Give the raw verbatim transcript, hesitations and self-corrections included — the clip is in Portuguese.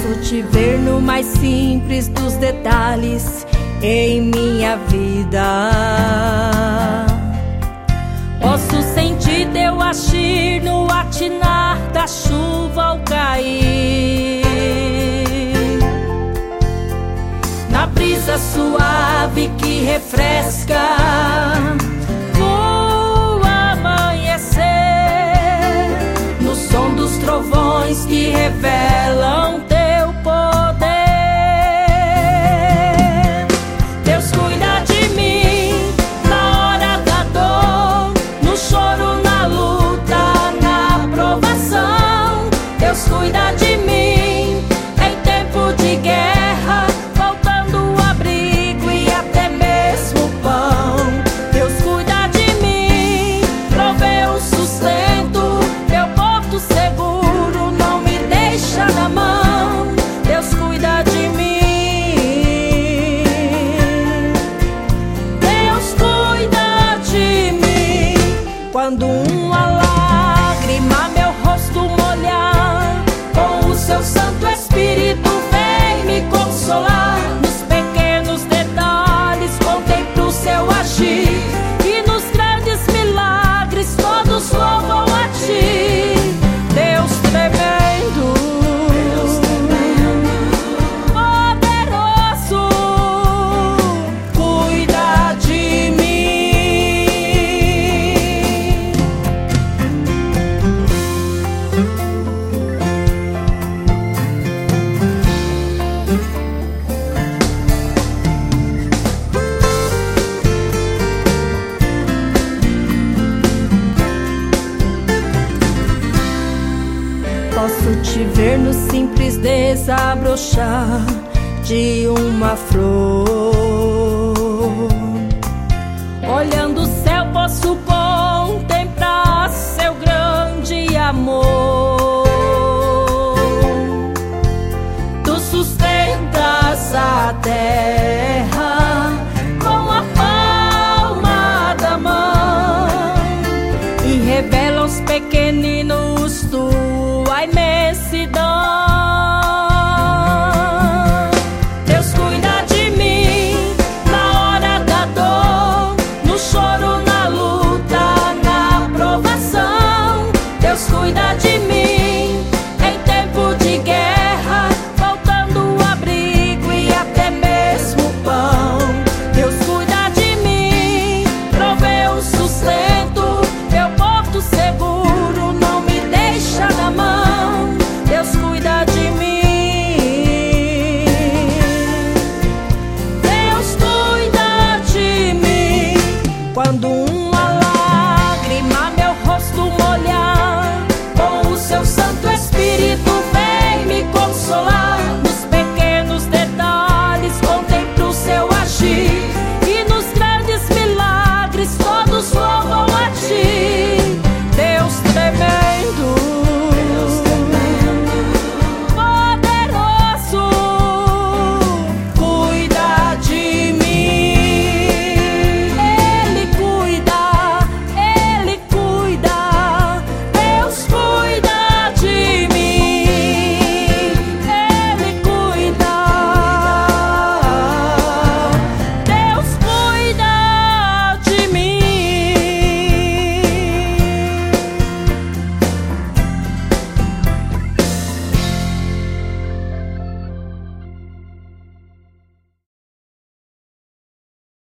Posso te ver no mais simples dos detalhes em minha vida. Posso sentir teu agir no atinar da chuva ao cair, na brisa suave que refresca no amanhecer, no som dos trovões que revelam teu poder. Deus cuida de mim na hora da dor, no choro, na luta, na provação. Deus cuida de mim em tempo de guerra, faltando abrigo e até mesmo pão. Deus cuida de mim, provê o sustento, meu porto seguro não me deixa na mão. Deus cuida de mim, Deus cuida de mim. Quando uma lágrima meu rosto molhar, com o seu Santo Espírito vem me consolar. Nos pequenos detalhes contemplo o seu agir, e nos grandes milagres todos louvam a ti. Deus tremendo, Deus tremendo, poderoso, cuida de mim. Posso te ver no simples desabrochar de uma flor. Olhando o céu posso contemplar seu grande amor. Tu sustentas a terra